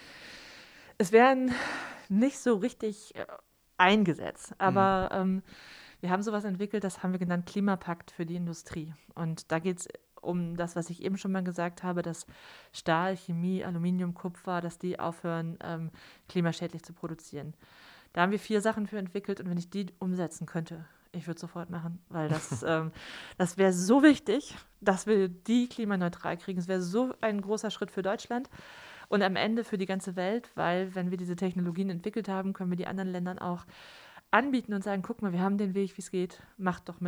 Es werden nicht so richtig eingesetzt, Mhm. aber wir haben sowas entwickelt, das haben wir genannt Klimapakt für die Industrie. Und da geht es um das, was ich eben schon mal gesagt habe, dass Stahl, Chemie, Aluminium, Kupfer, dass die aufhören, klimaschädlich zu produzieren. Da haben wir 4 Sachen für entwickelt und wenn ich die umsetzen könnte, ich würde sofort machen, weil das wäre so wichtig, dass wir die klimaneutral kriegen. Es wäre so ein großer Schritt für Deutschland und am Ende für die ganze Welt, weil wenn wir diese Technologien entwickelt haben, können wir die anderen Ländern auch anbieten und sagen, guck mal, wir haben den Weg, wie es geht, macht doch mit.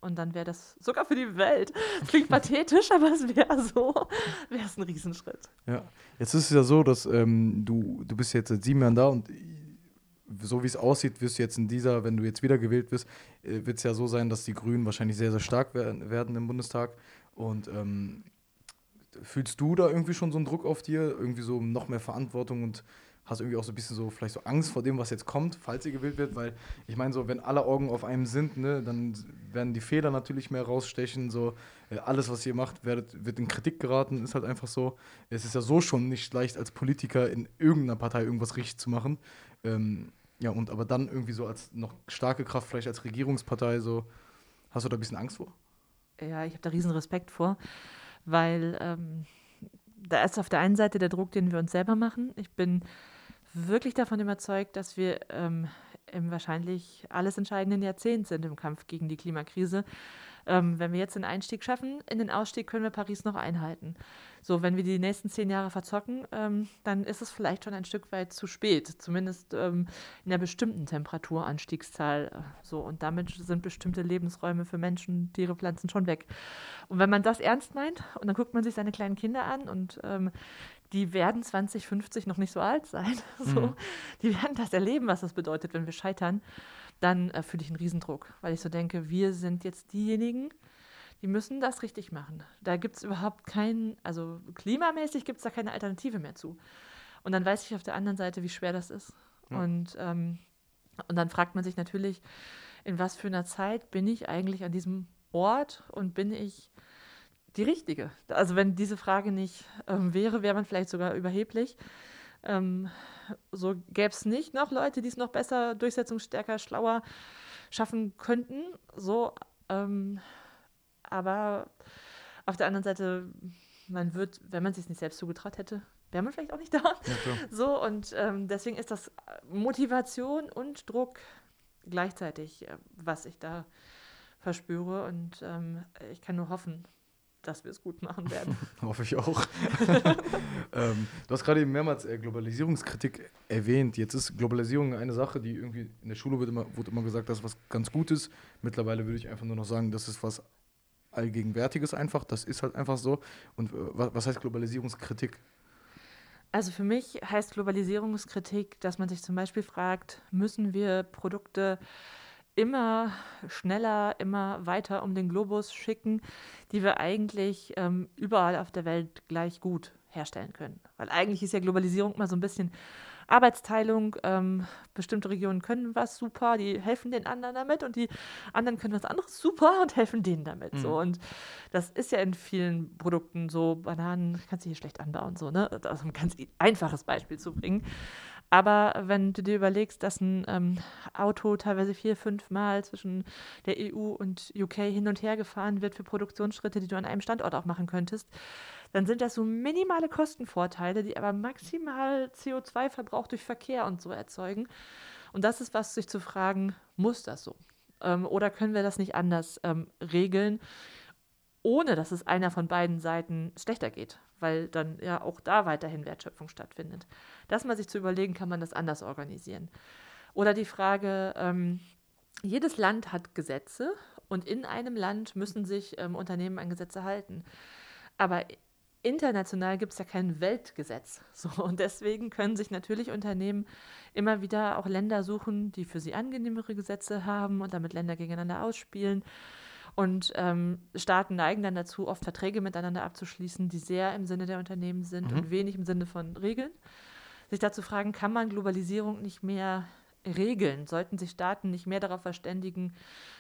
Und dann wäre das sogar für die Welt. Das klingt pathetisch, aber es wäre es ein Riesenschritt. Ja, jetzt ist es ja so, dass du bist jetzt seit 7 Jahren da und so wie es aussieht, wirst du jetzt wenn du jetzt wiedergewählt wirst, wird es ja so sein, dass die Grünen wahrscheinlich sehr, sehr stark werden im Bundestag. Und fühlst du da irgendwie schon so einen Druck auf dir, irgendwie so noch mehr Verantwortung und hast irgendwie auch so ein bisschen so vielleicht so Angst vor dem, was jetzt kommt, falls ihr gewählt wird? Weil ich meine, so wenn alle Augen auf einem sind, ne, dann werden die Fehler natürlich mehr rausstechen. So alles, was ihr macht, wird in Kritik geraten, ist halt einfach so. Es ist ja so schon nicht leicht, als Politiker in irgendeiner Partei irgendwas richtig zu machen. Ja, und aber dann irgendwie so als noch starke Kraft, vielleicht als Regierungspartei, so, hast du da ein bisschen Angst vor? Ja, ich habe da riesen Respekt vor, weil da ist auf der einen Seite der Druck, den wir uns selber machen. Ich bin wirklich davon überzeugt, dass wir im wahrscheinlich alles entscheidenden Jahrzehnt sind im Kampf gegen die Klimakrise. Wenn wir jetzt den Einstieg schaffen, in den Ausstieg können wir Paris noch einhalten. So, wenn wir die nächsten 10 Jahre verzocken, dann ist es vielleicht schon ein Stück weit zu spät, zumindest in einer bestimmten Temperaturanstiegszahl. So, und damit sind bestimmte Lebensräume für Menschen, Tiere, Pflanzen schon weg. Und wenn man das ernst meint, und dann guckt man sich seine kleinen Kinder an und die werden 2050 noch nicht so alt sein. So, die werden das erleben, was das bedeutet, wenn wir scheitern. Dann fühle ich einen Riesendruck, weil ich so denke, wir sind jetzt diejenigen, die müssen das richtig machen. Da gibt es überhaupt also klimamäßig gibt es da keine Alternative mehr zu. Und dann weiß ich auf der anderen Seite, wie schwer das ist. Ja. Und dann fragt man sich natürlich, in was für einer Zeit bin ich eigentlich an diesem Ort und bin ich die Richtige? Also wenn diese Frage nicht wäre man vielleicht sogar überheblich. So gäbe es nicht noch Leute, die es noch besser, durchsetzungsstärker, schlauer schaffen könnten. So, aber auf der anderen Seite, wenn man sich nicht selbst zugetraut hätte, wäre man vielleicht auch nicht da. Ja, klar. So, und deswegen ist das Motivation und Druck gleichzeitig, was ich da verspüre. Und ich kann nur hoffen, dass wir es gut machen werden. Hoffe ich auch. Du hast gerade eben mehrmals Globalisierungskritik erwähnt. Jetzt ist Globalisierung eine Sache, die irgendwie in der Schule wurde immer gesagt, das ist was ganz Gutes. Mittlerweile würde ich einfach nur noch sagen, das ist was Allgegenwärtiges einfach. Das ist halt einfach so. Und was heißt Globalisierungskritik? Also für mich heißt Globalisierungskritik, dass man sich zum Beispiel fragt, müssen wir Produkte immer schneller, immer weiter um den Globus schicken, die wir eigentlich überall auf der Welt gleich gut herstellen können. Weil eigentlich ist ja Globalisierung immer so ein bisschen Arbeitsteilung. Bestimmte Regionen können was super, die helfen den anderen damit und die anderen können was anderes super und helfen denen damit. So. Und das ist ja in vielen Produkten so, Bananen kannst du hier schlecht anbauen, so, ne? Das ist ein ganz einfaches Beispiel zu bringen. Aber wenn du dir überlegst, dass ein Auto teilweise 4, 5 Mal zwischen der EU und UK hin und her gefahren wird für Produktionsschritte, die du an einem Standort auch machen könntest, dann sind das so minimale Kostenvorteile, die aber maximal CO2-Verbrauch durch Verkehr und so erzeugen. Und das ist was, sich zu fragen, muss das so? Oder können wir das nicht anders regeln, ohne dass es einer von beiden Seiten schlechter geht, weil dann ja auch da weiterhin Wertschöpfung stattfindet. Das mal sich zu überlegen, kann man das anders organisieren. Oder die Frage, jedes Land hat Gesetze und in einem Land müssen sich Unternehmen an Gesetze halten. Aber international gibt es ja kein Weltgesetz. So, und deswegen können sich natürlich Unternehmen immer wieder auch Länder suchen, die für sie angenehmere Gesetze haben und damit Länder gegeneinander ausspielen. Und Staaten neigen dann dazu, oft Verträge miteinander abzuschließen, die sehr im Sinne der Unternehmen sind und wenig im Sinne von Regeln. Sich dazu fragen, kann man Globalisierung nicht mehr regeln? Sollten sich Staaten nicht mehr darauf verständigen,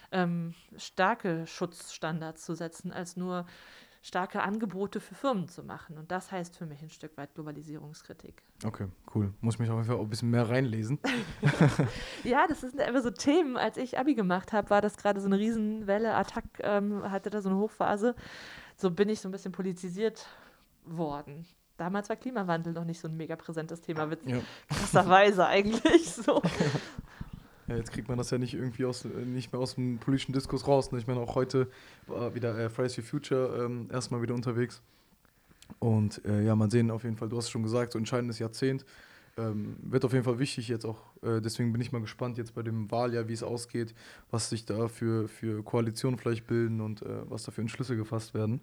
starke Schutzstandards zu setzen, als nur starke Angebote für Firmen zu machen? Und das heißt für mich ein Stück weit Globalisierungskritik. Okay, cool. Muss mich auf jeden Fall auch ein bisschen mehr reinlesen. Ja, das sind immer so Themen. Als ich Abi gemacht habe, war das gerade so eine Riesenwelle. Attac hatte da so eine Hochphase. So bin ich so ein bisschen politisiert worden. Damals war Klimawandel noch nicht so ein mega präsentes Thema, Ja. krasserweise eigentlich. So. Ja, jetzt kriegt man das ja nicht irgendwie nicht mehr aus dem politischen Diskurs raus. Ne? Ich meine, auch heute war wieder Fridays for Future erstmal wieder unterwegs. Und ja, mal sehen auf jeden Fall, du hast es schon gesagt, so entscheidendes Jahrzehnt. Wird auf jeden Fall wichtig jetzt auch, deswegen bin ich mal gespannt jetzt bei dem Wahljahr, wie es ausgeht, was sich da für Koalitionen vielleicht bilden und was da für Entschlüsse gefasst werden.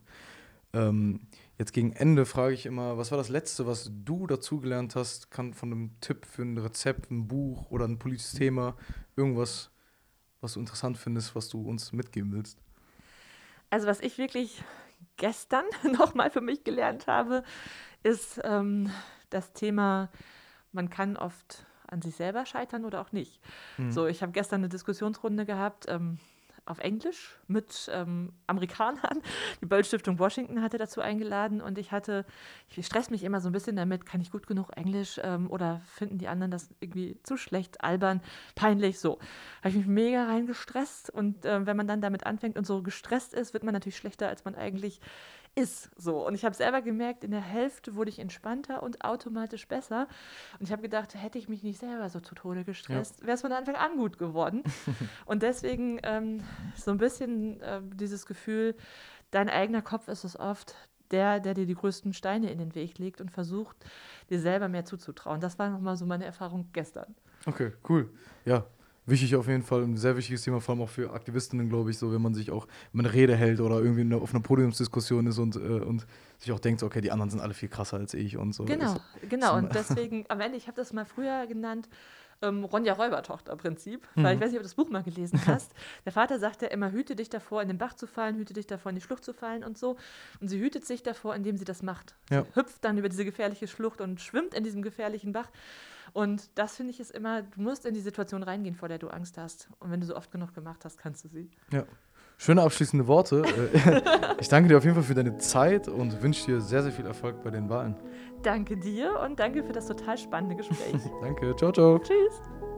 Jetzt gegen Ende frage ich immer, was war das Letzte, was du dazugelernt hast? Kann von einem Tipp für ein Rezept, ein Buch oder ein politisches Thema, irgendwas, was du interessant findest, was du uns mitgeben willst? Also was ich wirklich gestern nochmal für mich gelernt habe, ist das Thema, man kann oft an sich selber scheitern oder auch nicht. Mhm. So, ich habe gestern eine Diskussionsrunde gehabt auf Englisch mit Amerikanern. Die Böll-Stiftung Washington hatte dazu eingeladen und ich stress mich immer so ein bisschen damit, kann ich gut genug Englisch oder finden die anderen das irgendwie zu schlecht, albern, peinlich, so. Habe ich mich mega reingestresst und wenn man dann damit anfängt und so gestresst ist, wird man natürlich schlechter, als man eigentlich ist, so. Und ich habe selber gemerkt, in der Hälfte wurde ich entspannter und automatisch besser. Und ich habe gedacht, hätte ich mich nicht selber so zu Tode Ja. gestresst, wäre es von Anfang an gut geworden. Und deswegen so ein bisschen dieses Gefühl, dein eigener Kopf ist es oft, der dir die größten Steine in den Weg legt und versucht, dir selber mehr zuzutrauen. Das war nochmal so meine Erfahrung gestern. Okay, cool. Ja, wichtig auf jeden Fall, ein sehr wichtiges Thema, vor allem auch für Aktivistinnen, glaube ich, so, wenn man sich auch, wenn man eine Rede hält oder irgendwie auf einer Podiumsdiskussion ist und sich auch denkt, so, okay, die anderen sind alle viel krasser als ich und so. Genau, Ist genau. immer, Und deswegen, am Ende, ich habe das mal früher genannt, Ronja Räubertochter-Prinzip, weil ich Mhm. weiß nicht, ob du das Buch mal gelesen hast. Der Vater sagt ja immer, hüte dich davor, in den Bach zu fallen, hüte dich davor, in die Schlucht zu fallen und so. Und sie hütet sich davor, indem sie das macht. Sie Ja, hüpft dann über diese gefährliche Schlucht und schwimmt in diesem gefährlichen Bach. Und das finde ich ist immer, du musst in die Situation reingehen, vor der du Angst hast. Und wenn du so oft genug gemacht hast, kannst du sie. ja. Schöne abschließende Worte. Ich danke dir auf jeden Fall für deine Zeit und wünsche dir sehr, sehr viel Erfolg bei den Wahlen. Danke dir und danke für das total spannende Gespräch. Danke, ciao, ciao. Tschüss.